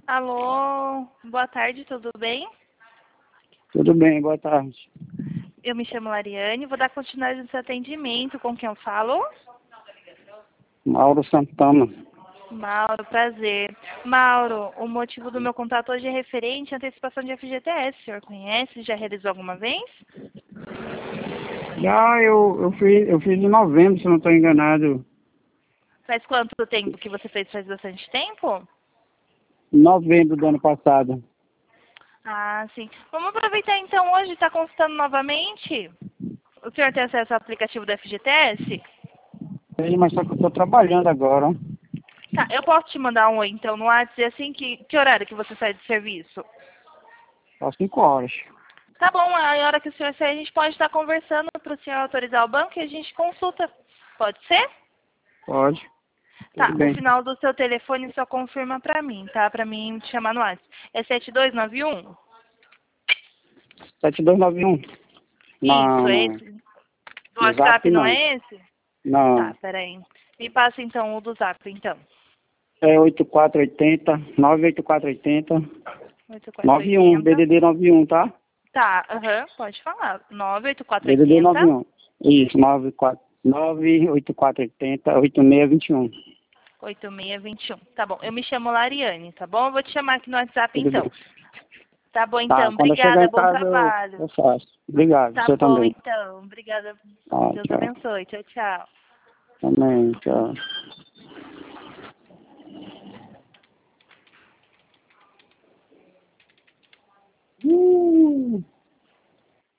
Alô, boa tarde, tudo bem? Tudo bem, boa tarde. Eu me chamo Lariane, vou dar continuidade no seu atendimento. Com quem eu falo? Mauro Santana. Mauro, prazer. Mauro, o motivo do meu contato hoje é referente à antecipação de FGTS. O senhor conhece? Já realizou alguma vez? Já eu fiz em novembro, se não estou enganado. Faz quanto tempo que você fez? Faz bastante tempo? Em novembro do ano passado. Ah, sim. Vamos aproveitar então hoje, está consultando novamente? O senhor tem acesso ao aplicativo do FGTS? Sei, mas só que eu estou trabalhando agora. Tá, eu posso te mandar um oi então no WhatsApp, assim, que horário que você sai de serviço? Só 5 horas. Tá bom, a hora que o senhor sair, a gente pode estar conversando para o senhor autorizar o banco e a gente consulta. Pode ser? Pode. Tá, Tudo o bem. final do seu telefone só confirma para mim, tá? Para mim te chamar no WhatsApp. É 7291? 7291. Isso, Não, é não. esse. Do No Zap WhatsApp não não. é esse? Tá, Não. peraí. Me passa então o do Zap, então. É 8480, 98480, 91, 8480. DDD 91, tá? Tá, aham, pode falar. DDD 98480. 91. Isso, 98480, 8621. 8621. Tá bom, eu me chamo Lariane, tá bom? Eu vou te chamar aqui no WhatsApp Tudo então. bem. Tá bom Tá, então, quando eu chegar obrigada, em bom casa trabalho. eu faço. Obrigado, Tá você bom também. então, obrigada. Tá, Deus tchau. abençoe. Tchau, tchau. Também, tchau.